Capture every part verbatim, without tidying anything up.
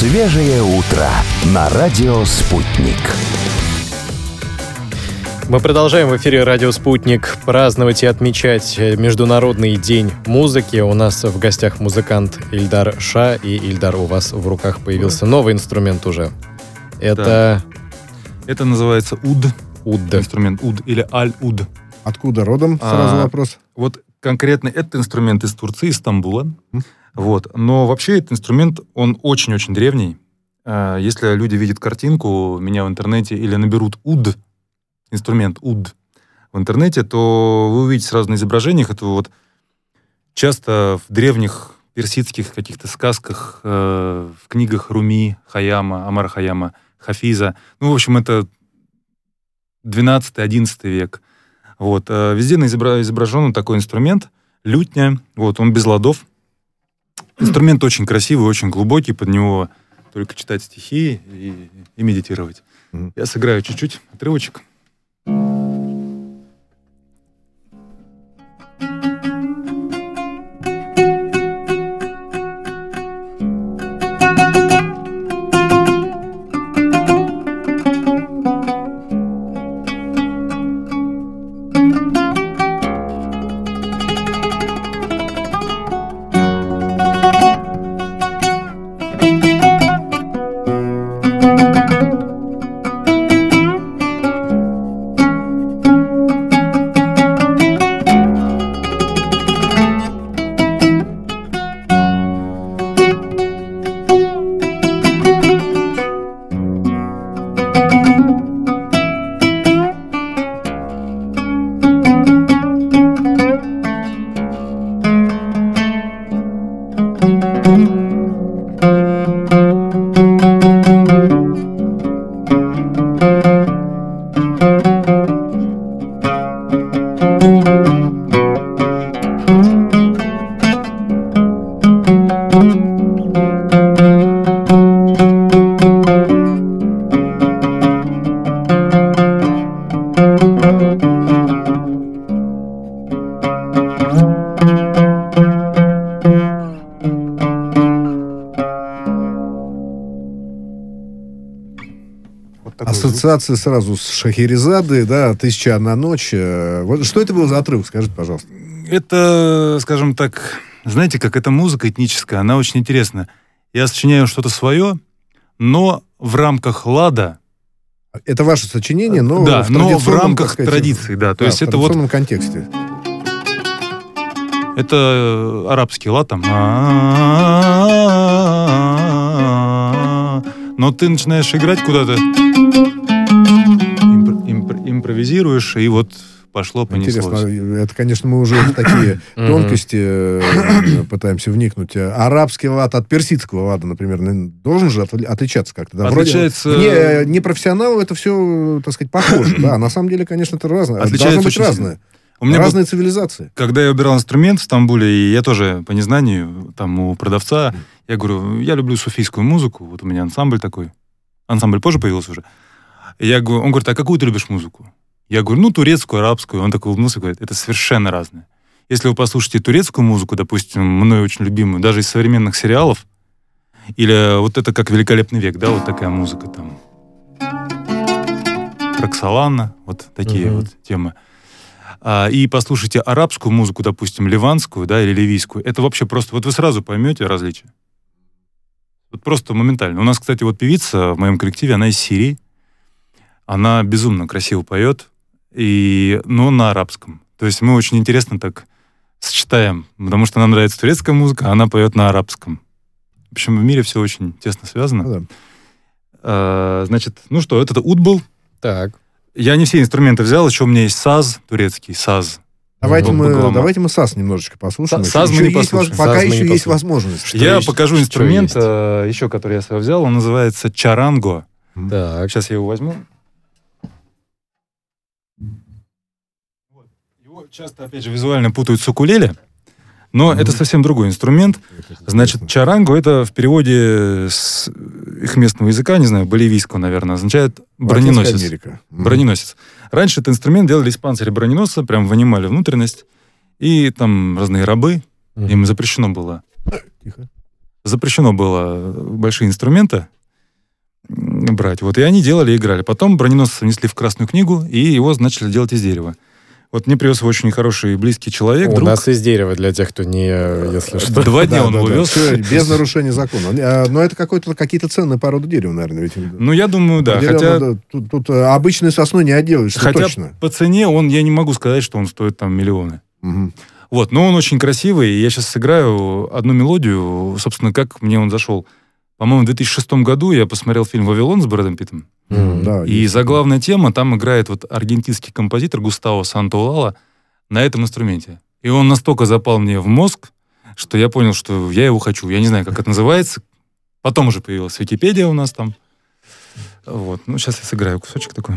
Свежее утро на радио «Спутник». Мы продолжаем в эфире «Радио Спутник» праздновать и отмечать Международный день музыки. У нас в гостях музыкант Ильдар Ша. И, Ильдар, у вас в руках появился новый инструмент уже. Это... Да. Это называется уд. Уд. Инструмент уд или аль-уд. Откуда родом? Сразу а, вопрос. Вот конкретно этот инструмент из Турции, из Стамбула. Mm. Вот. Но вообще этот инструмент, он очень-очень древний. А, если люди видят картинку меня в интернете или наберут уд, инструмент уд в интернете, то вы увидите сразу на изображениях это вот часто в древних персидских каких-то сказках, э, в книгах Руми, Хайяма, Амара Хайяма, Хафиза. Ну, в общем, это двенадцатый-одиннадцатый век. Вот. Э, везде изобра- изображен такой инструмент, лютня. Вот, он без ладов. Инструмент очень красивый, очень глубокий, под него только читать стихи и, и медитировать. Mm-hmm. Я сыграю чуть-чуть отрывочек. Ассоциации сразу с Шахерезады, да, «Тысяча одна ночь». Вот что это был за отрывок, скажите, пожалуйста. Это, скажем так, знаете, как эта музыка этническая, она очень интересна. Я сочиняю что-то свое, но в рамках лада. Это ваше сочинение, но да, в но в рамках сказать, традиции, да. То да, есть в это вот традиционном контексте. Это арабский лад там. Но ты начинаешь играть куда-то, импро- импро- импровизируешь, и вот пошло, понеслось. Интересно, это, конечно, мы уже в такие тонкости пытаемся вникнуть. Арабский лад от персидского лада, например, должен же отличаться как-то. Отличается... Не профессионалу это все, так сказать, похоже. Да, на самом деле, конечно, это разное. Должно быть разное. У меня разные был, цивилизации. Когда я выбирал инструмент в Стамбуле, и я тоже по незнанию, там у продавца, я говорю, я люблю суфийскую музыку, вот у меня ансамбль такой. Ансамбль позже появился уже. И я говорю, он говорит, а какую ты любишь музыку? Я говорю, ну, турецкую, арабскую. Он такой улыбнулся и говорит, это совершенно разное. Если вы послушаете турецкую музыку, допустим, мной очень любимую, даже из современных сериалов, или вот это как «Великолепный век», да, вот такая музыка там. Роксолана, вот такие uh-huh. вот темы. И послушайте арабскую музыку, допустим, ливанскую, да, или ливийскую, это вообще просто... Вот вы сразу поймете различия. Вот просто моментально. У нас, кстати, вот певица в моем коллективе, она из Сирии. Она безумно красиво поет, и, но на арабском. То есть мы очень интересно так сочетаем, потому что нам нравится турецкая музыка, а она поет на арабском. В общем, в мире все очень тесно связано. Ну, да. а, значит, ну что, это уд был. Так. Я не все инструменты взял, еще у меня есть саз турецкий, саз. Давайте, мы, давайте мы саз немножечко послушаем. Саз мы не послушаем. Пока саз еще не есть возможность. Что я есть, покажу инструмент, а, еще который я свой взял, он называется чаранго. Так. Сейчас я его возьму. Его часто, опять же, визуально путают с укулеле, но mm-hmm. это совсем другой инструмент. Значит, чаранго — это в переводе с их местного языка, не знаю, боливийского, наверное, означает броненосец. Mm-hmm. Броненосец. Раньше этот инструмент делали из панциря броненосца, прям вынимали внутренность, и там разные рабы, mm-hmm. им запрещено было Тихо. запрещено было большие инструменты брать. Вот, и они делали и играли. Потом броненосцы внесли в Красную книгу, и его начали делать из дерева. Вот мне привез его очень хороший близкий человек. У друг. нас из дерева, для тех, кто не, если что. Два дня Да, он да, его да. вез. Всё, без нарушения закона. А, Но это какой-то, какие-то ценные породы дерева, наверное. Ведь. Ну, я думаю, да. Определенно, Хотя, да, тут, тут э, обычной сосной не отделаешься, хотя точно. по цене он, я не могу сказать, что он стоит там миллионы. Мгм. Вот, но он очень красивый, и я сейчас сыграю одну мелодию, собственно, как мне он зашел. По-моему, в две тысячи шестом году я посмотрел фильм «Вавилон» с Брэдом Питтом. Мгм. Да, И есть. заглавная тема, там играет вот аргентинский композитор Густаво Сантоулала на этом инструменте. И он настолько запал мне в мозг, что я понял, что я его хочу. Я не знаю, как это называется. Потом уже появилась Википедия у нас там. Вот. Ну, сейчас я сыграю кусочек такой.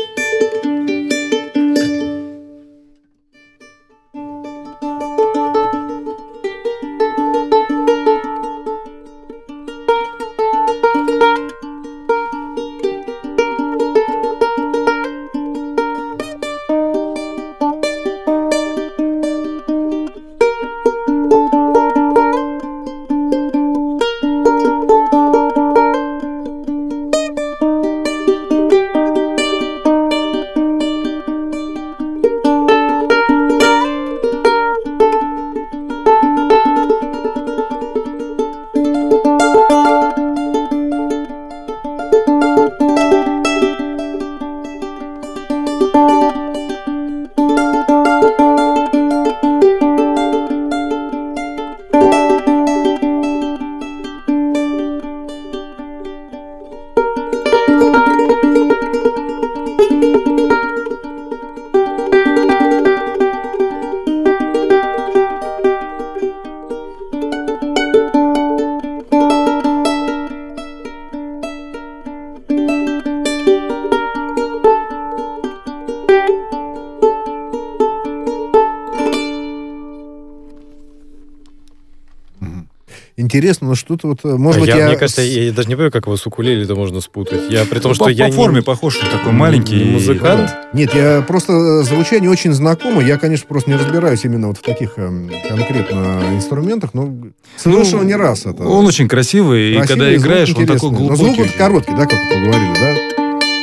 Интересно, но что-то вот, может быть, я, я... Мне кажется, я, я даже не понимаю, как его с укулеле-то можно спутать. Я при том, Ну, что по, я по не- форме похож, он такой маленький. не и- музыкант. Нет, я просто звучание очень знакомо. Я, конечно, просто не разбираюсь именно вот в таких эм, конкретно инструментах, но слышал Ну, не раз это. Он очень красивый, и Красивый, когда звук играешь, он интересный. такой Но глубокий. звук вот короткий, да, как вы говорили, да?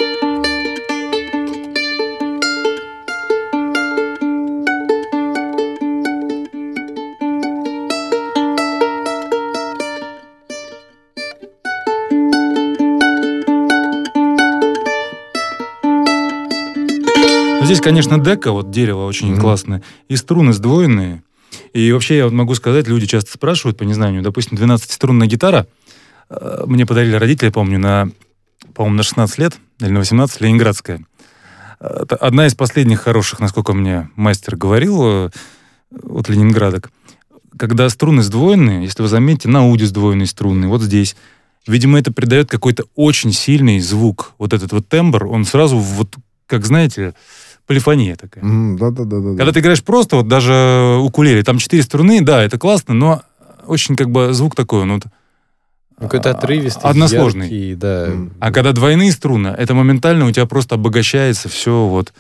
Ну, здесь, конечно, дека, вот дерево очень Мгм. классное, и струны сдвоенные. И вообще, я вот могу сказать, люди часто спрашивают по незнанию, допустим, двенадцатиструнная гитара, э, мне подарили родители, я помню, на, по-моему, на шестнадцать лет, или на восемнадцать, ленинградская. Э, Это одна из последних хороших, насколько мне мастер говорил, э, от ленинградок. Когда струны сдвоенные, если вы заметите, на уде сдвоенные струны, вот здесь. Видимо, это придает какой-то очень сильный звук. Вот этот вот тембр, он сразу, вот, как знаете, полифония такая. М, Да-да-да. Когда ты играешь просто, вот даже укулеле, там четыре струны, да, это классно, но очень как бы звук такой, ну, вот, Ну, какой-то отрывистый, односложный. яркий, да. М. А когда двойные струны, это моментально у тебя просто обогащается все вот.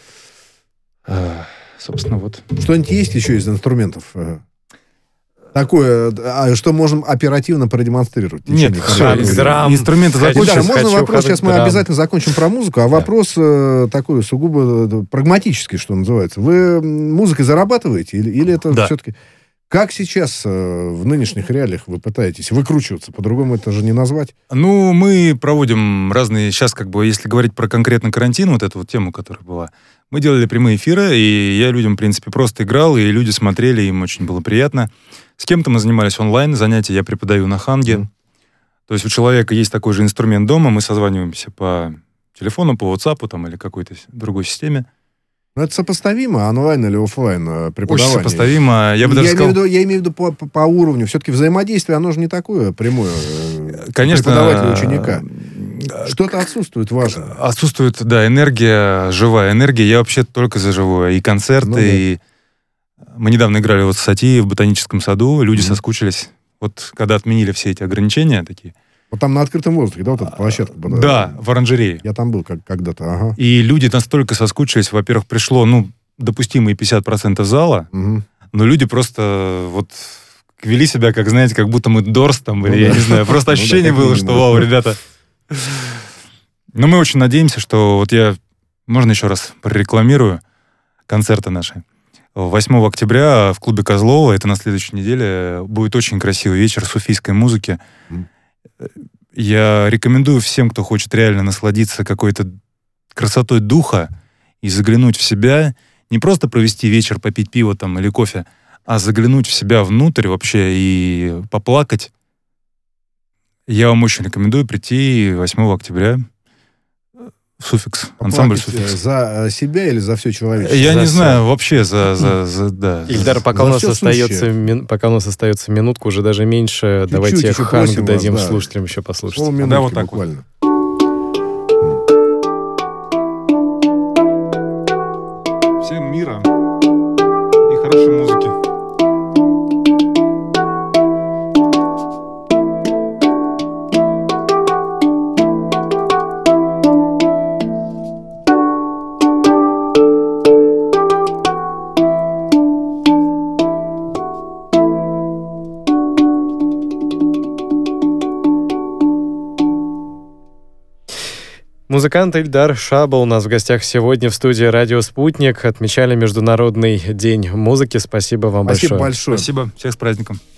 э, Собственно, вот. Что-нибудь есть еще из инструментов? э, Такое, а, что можем оперативно продемонстрировать? в течение Нет, карьеры? Хак всё, драм. инструменты Хочу- Ильдар, закончились. можно хочу вопрос? Сейчас мы хак-драм. обязательно закончим про музыку, а вопрос э, такой сугубо э, прагматический, что называется. Вы м, музыкой зарабатываете или, или это Да. все-таки... Как сейчас э, в нынешних реалиях вы пытаетесь выкручиваться? По-другому это же не назвать. Ну, мы проводим разные... Сейчас, как бы, если говорить про конкретно карантин, вот эту вот тему, которая была, мы делали прямые эфиры, и я людям, в принципе, просто играл, и люди смотрели, им очень было приятно. С кем-то мы занимались онлайн, занятия я преподаю на Ханге. Мгм. То есть у человека есть такой же инструмент дома, мы созваниваемся по телефону, по WhatsApp там, или какой-то с- другой системе. Ну, это сопоставимо, онлайн или офлайн э, Очень преподавание? сопоставимо. Я бы даже я, сказал... имею в виду, я имею в виду по, по- по уровню. Все-таки взаимодействие, оно же не такое прямое. э, Конечно, Преподавателя и ученика. э, Что-то отсутствует важно. Отсутствует, да, энергия, живая энергия. Я вообще только за живое. И концерты, Ну да. и... Мы недавно играли вот в Сати в ботаническом саду, люди Мгм. соскучились. Вот когда отменили все эти ограничения такие. Вот там на открытом воздухе, да, вот эта площадка была? Да, в оранжерее. Я там был как, когда-то, ага. И люди настолько соскучились. Во-первых, пришло, ну, допустимые пятьдесят процентов зала, Мгм. но люди просто вот вели себя, как, знаете, как будто мы Дорс там, или, я не знаю, просто ощущение было, что, вау, ребята. Но мы очень надеемся, что вот я, можно еще раз прорекламирую концерты наши. восьмого октября в клубе Козлова, это на следующей неделе, будет очень красивый вечер суфийской музыки. Я рекомендую всем, кто хочет реально насладиться какой-то красотой духа и заглянуть в себя, не просто провести вечер, попить пиво там или кофе, а заглянуть в себя внутрь вообще и поплакать. Я вам очень рекомендую прийти восьмого октября в Суффикс, ансамбль Суффикс. За себя или за все человечество? Я за не все. знаю, вообще за, за, за да. Ильдар, пока За у нас всё остается сущее. мин- пока у нас остается минутка, уже даже меньше, Чуть-чуть давайте еще ханг просим дадим вас, да. слушателям еще послушать. Полминутки Да, вот так вот. буквально. Всем мира и хорошей музыки. Музыкант Ильдар Ша был у нас в гостях сегодня в студии «Радио Спутник». Отмечали Международный день музыки. Спасибо вам Спасибо большое. большое. Спасибо, всех с праздником.